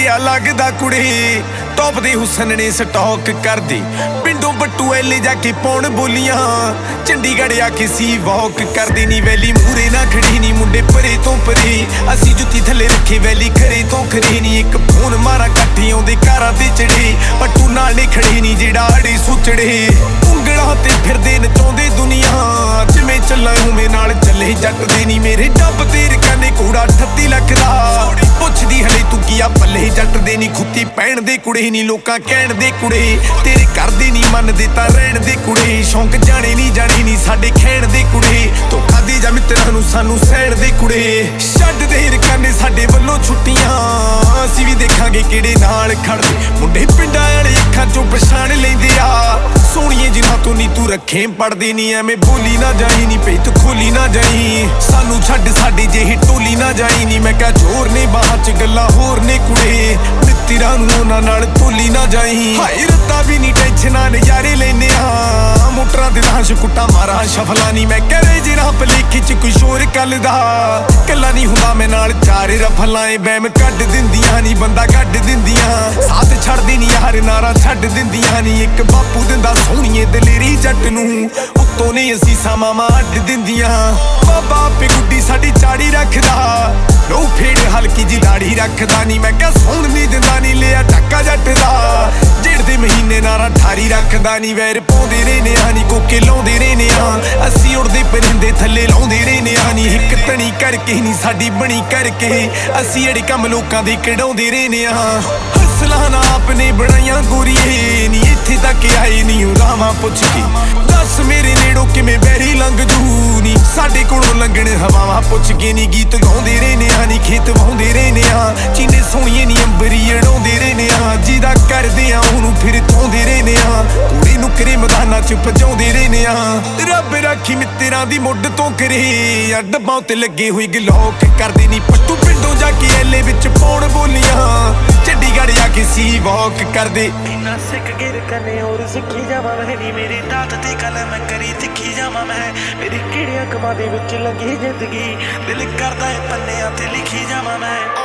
जिहा लगदा कुड़े टॉप दे हुसन ने स्टॉक कर दी पिंडों बट्टू एले जाके पौन बोलियां चंडीगढ़ आके सी वॉक कर दी नी वैली मूरे ना खड़ी नी मुंडे परे तो परे असी जुत्ती थले रखे वैली खरे तो खरे नी एक फोन मारा काठी आउंदे कारां ते चढ़े पट्टू नाल ने खड़े नी जेड़ा अड़े सुचड़े उंगलां ते फिरदे नचाउंदे दुनिया जिवें चल्ला उवें नाल चले जट दे नी मेरे डब ते रकाने कूड़ा 38 लाख दा पुछदी हले तू कीआ पल्ले जट दे नी खुत्ती पैण दे कुड़े नी लोकां कहण दे कुड़े तेरे करदे नी मनदे तां रहण दे कुड़े शौक जाने नी साडे खैण दे कुड़े धोखा दे जा मित्रां नूं सानू सैण दे कुड़े छड्ड दे रकाने साडे वल्लों छुट्टियां असीं वी देखांगे किहड़े नाल खड़दे मुंडे पिंडां वाले अखां चों पछाण लैंदे आ सोहणीए जिन्हां तों नी तू रखे पड़दी नी एवें बोली ना जाई नी पेत खोली ना जाई सानू छड्ड साडे जेही टोली ना जाई नी मैं कहा जोर ने बाहां च गल्लां होर ने कुड़े मित्रां नूं उहनां नाल तोली ना जाई हाय रत्ता भी नी टेंशनां नज़ारे लैने आ मोटरां दे दांश कुट्टा मारा शफला नी मैं करे जिरा भलेखे च कुछ होर कल दा कल्ला नी हुंदा मैं नाल चार रफलां बैम कड्ड दिंदियां नी बंदा कड्ड दिंदियां साथ छड्डदी नी यार नारा छड्ड दिंदियां नी एक बापू दिंदा सोहणीए दलेरी जट नूं उत्तों ने असीसां मामा अड्ड दिंदियां बाबा आपे गुड्डी साडी चाड़ी रखदा लो फेड़ हल्की जी दाड़ी रखदा नी मैं कह सोहण नी दिंदा नी लिया टक्का जट दा जेड़दे महीने नारा ठारी रखदा नी वैर पाउंदे रहने आ नी कोके लाउंदे रहने आ असी उड़दे परिंदे थल्ले लाउंदे रहने आ नी हिक तणी करके नी साडी बणी करके असी अड़े कम लोकां दे कढाउंदे रहने आ हसलां ना आपने बनाइयां गोरीए नी इत्थे तक आए नी रावां पुछ के दस मेरे नेड़ों किवें बैरी लंघ जू नी साडे कोलों लंघण हवावां पुछ के नी गीत गाउंदे रहने आ नी खेत वाहुंदे रहने आ चीने सोहणीए नी अंबरी अड़ाउंदे रहने आ जिहदा करदे आ ओहनूं फिर धोंदे रहने आ कुड़ी नुकरे मैदानां च भजाउंदे रहने आ रब राखी मित्रां दी मुੱਢ तो करे डब्बां ते लगे होई गलौक करदे नी पट्टू पिंडों जाके एले विच पौण बोलियां चंडीगढ़ आके सी वॉक करदे ना सिख गिर कने और सिखी जावां मैं नी मेरी दात ते कलम करी तिखी जावां मैं मेरी किड़ियां कमां दे विच लंघी जिंदगी दिल करदा है पन्नियां ते लिखी जावां मैं